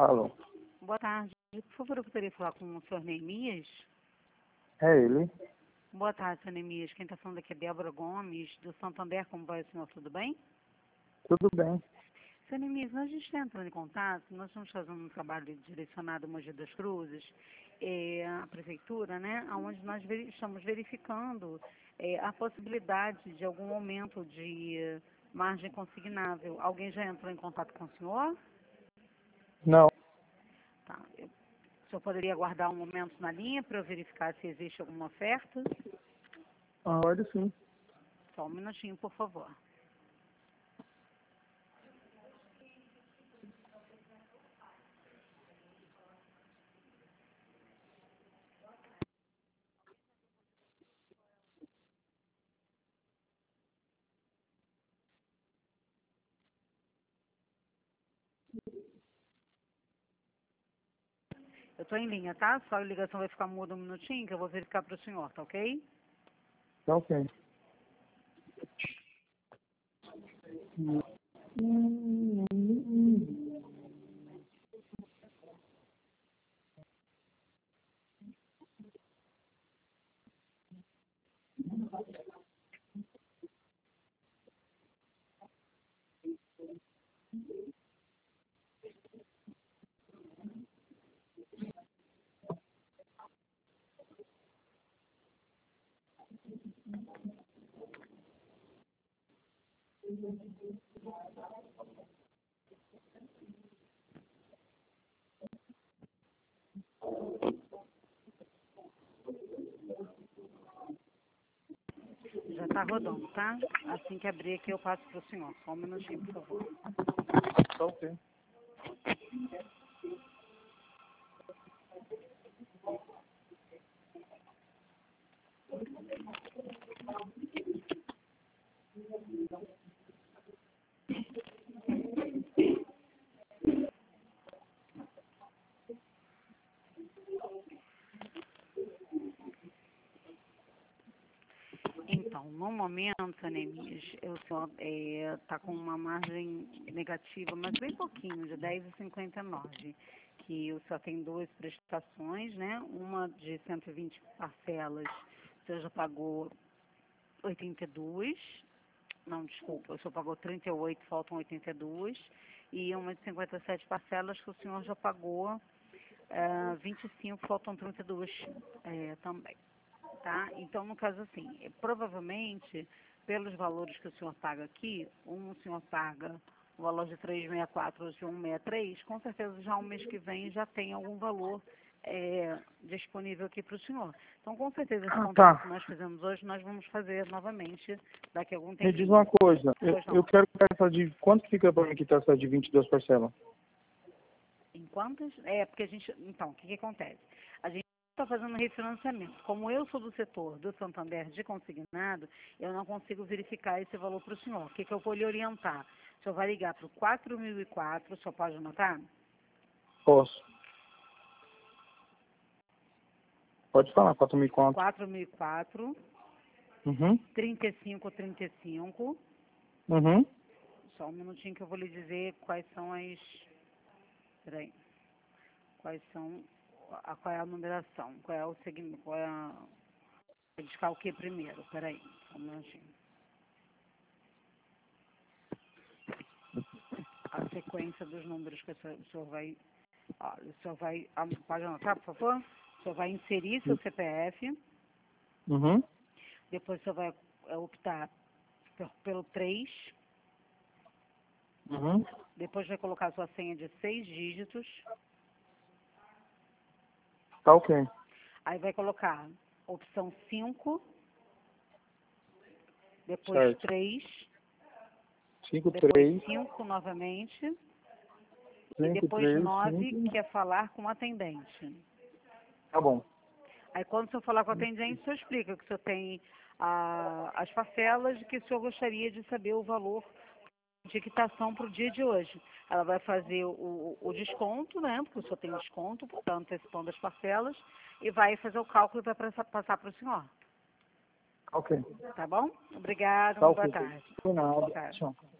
Alô, Boa tarde. Por favor, eu poderia falar com o senhor Neemias? é ele? Boa tarde, senhor Neemias. Quem está falando aqui é Débora Gomes, do Santander. Como vai o senhor? Tudo bem? Tudo bem. Senhor Neemias, nós está entrando em contato, nós estamos fazendo um trabalho direcionado a Mogi das Cruzes, a prefeitura, né, onde nós estamos verificando a possibilidade de algum aumento de margem consignável. Alguém já entrou em contato com o senhor? Não, Tá. O senhor poderia aguardar um momento na linha para eu verificar se existe alguma oferta? pode sim. Só um minutinho, por favor. Eu estou em linha, tá? Só a ligação vai ficar muda um minutinho, que eu vou verificar para o senhor, tá ok? Tá ok. Já está rodando, tá? Assim que abrir aqui eu passo para o senhor. Só um minutinho, por favor. Tá ok. Então, no momento, Neemias, o senhor está com uma margem negativa, mas bem pouquinho, de 10,59, que o senhor tem duas prestações, né? Uma de 120 parcelas, o senhor já pagou 82, não, desculpa, o senhor pagou 38, faltam 82, e uma de 57 parcelas que o senhor já pagou 25, faltam 32 também. Tá? Então, no caso assim, provavelmente, pelos valores que o senhor paga aqui, o senhor paga o valor de 364 ou de 163, com certeza já o mês que vem já tem algum valor disponível aqui para o senhor. Então, com certeza, esse contrato que Tá. nós fizemos hoje, nós vamos fazer novamente daqui a algum Me diz tempinho. uma coisa. Pois não. Eu quero essa de... Quanto fica pra mim quitar essa de 22 parcelas? Em quantas? Porque a gente... Então, o que acontece? A gente está fazendo refinanciamento. Como eu sou do setor do Santander de consignado, eu não consigo verificar esse valor para o senhor. O que eu vou lhe orientar? O senhor vai ligar para o 4004, o senhor pode anotar? Posso. Pode falar, 4.000 conto. 4004, Uhum. 3535. Uhum. Só um minutinho que eu vou lhe dizer quais são as... Peraí. Quais são... Qual é a numeração? Qual é o segmento? Qual é a... Vou buscar o que primeiro? Peraí. Só um minutinho. A sequência dos números que o senhor vai... o senhor vai... Pode anotar, por favor? O senhor vai inserir seu CPF. Uhum. Depois o senhor vai optar pelo 3. Uhum. Depois vai colocar sua senha de 6 dígitos. Tá ok. Aí vai colocar opção 5. Depois Certo. 3. 5, Depois 3, 5 novamente. E 5, depois 3, 9, 5. que é falar com o atendente. Tá bom. Aí quando o senhor falar com o atendente, o senhor explica que o senhor tem as parcelas e que o senhor gostaria de saber o valor de quitação para o dia de hoje. Ela vai fazer o desconto, né? Porque o senhor tem desconto, portanto, antecipando as parcelas, e vai fazer o cálculo e vai passar para o senhor. Tá ok. Tá bom? Obrigada, Tá uma boa ok. tarde. Por nada. Tá. Tchau.